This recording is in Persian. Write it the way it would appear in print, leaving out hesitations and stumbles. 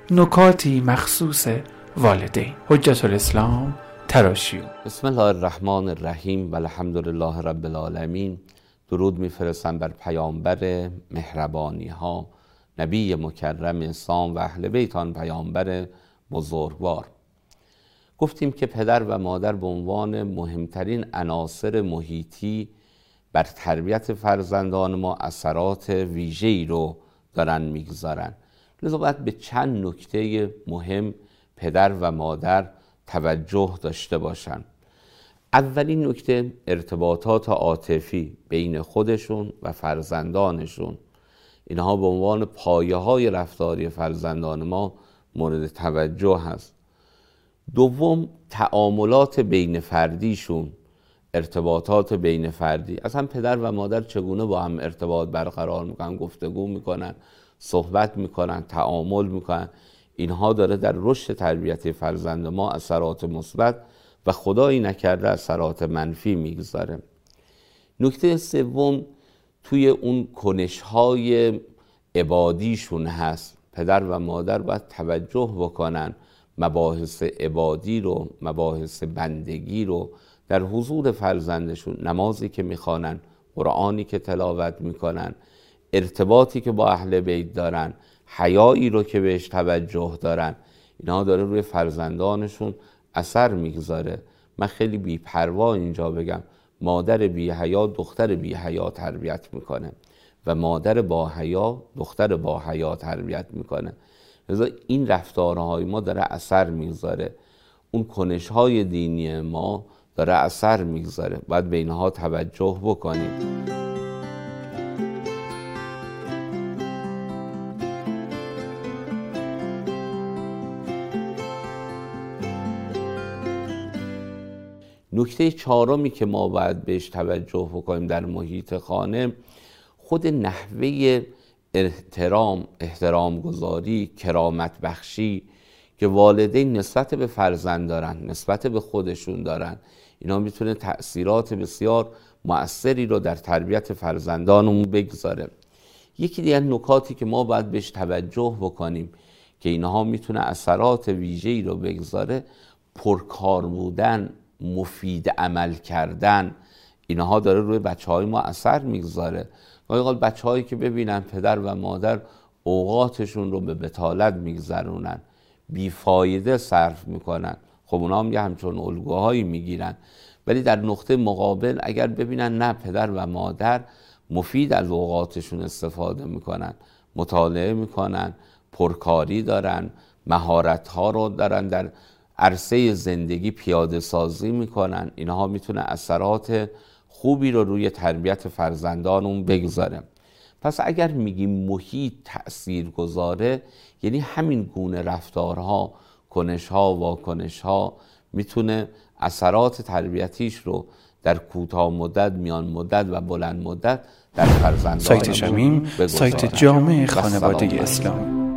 نکاتی مخصوص والدین. حجت الاسلام تراشیو. بسم الله الرحمن الرحیم و الحمدلله رب العالمین. درود میفرستم بر پیامبر مهربانی ها، نبی مکرم اسلام و اهل بیت آن پیامبر بزرگوار. گفتیم که پدر و مادر به عنوان مهمترین عناصر محیطی بر تربیت فرزندان ما اثرات ویژه‌ای رو دارن میگذارن. لذا باید به چند نکته مهم پدر و مادر توجه داشته باشن. اولین نکته ارتباطات عاطفی بین خودشون و فرزندانشون. اینها به عنوان پایه‌های رفتاری فرزندان ما مورد توجه هست. دوم، تعاملات بین فردیشون، ارتباطات بین فردی. اصلا پدر و مادر چگونه با هم ارتباط برقرار میکنن، گفتگو میکنن، صحبت میکنن، تعامل میکنن. اینها داره در رشد تربیتی فرزند ما اثرات مثبت و خدایی نکرده اثرات منفی میگذاره. نکته سوم، توی اون کنش‌های عبادیشون هست. پدر و مادر باید توجه بکنن مباحث عبادی رو، مباحث بندگی رو در حضور فرزندشون، نمازی که میخوانن، قرآنی که تلاوت میکنن، ارتباطی که با اهل بیت دارن، حیایی رو که بهش توجه دارن، اینها داره روی فرزندانشون اثر میگذاره. من خیلی بی‌پروا اینجا بگم، مادر بی حیا دختر بی حیا تربیت میکنه و مادر با حیا دختر با حیا تربیت میکنه. لذا این رفتارهای ما داره اثر میگذاره، اون کنش‌های دینی ما داره اثر میگذاره. باید به اینها توجه بکنیم. نکته چهارمی که ما باید بهش توجه بکنیم در محیط خانه، خود نحوه احترام گذاری، کرامت بخشی که والدین نسبت به فرزند دارن، نسبت به خودشون دارن. اینا میتونه تأثیرات بسیار مؤثری رو در تربیت فرزندانمون بگذاره. یکی دیگر نکاتی که ما باید بهش توجه بکنیم که اینها میتونه اثرات ویژه‌ای رو بگذاره، پرکار بودن، مفید عمل کردن، اینها داره روی بچه‌های ما اثر میگذاره. گاهی بچه‌هایی که ببینن پدر و مادر اوقاتشون رو به بطالت میگذرونن، بیفایده صرف میکنن، خب اونا هم یه همچون الگوهایی میگیرن. ولی در نقطه مقابل اگر ببینن نه، پدر و مادر مفید از اوقاتشون استفاده میکنن، مطالعه میکنن، پرکاری دارن، مهارت‌ها رو دارن در عرصه زندگی پیاده سازی میکنن، اینها میتونه اثرات خوبی رو روی تربیت فرزندانمون بگذاره. پس اگر میگیم محیط تأثیر گذاره، یعنی همین گونه رفتارها، کنشها، واکنشها میتونه اثرات تربیتیش رو در کوتاه مدت، میان مدت و بلند مدت در فرزندانمون سایت شمیم، سایت جامع خانواده اسلام.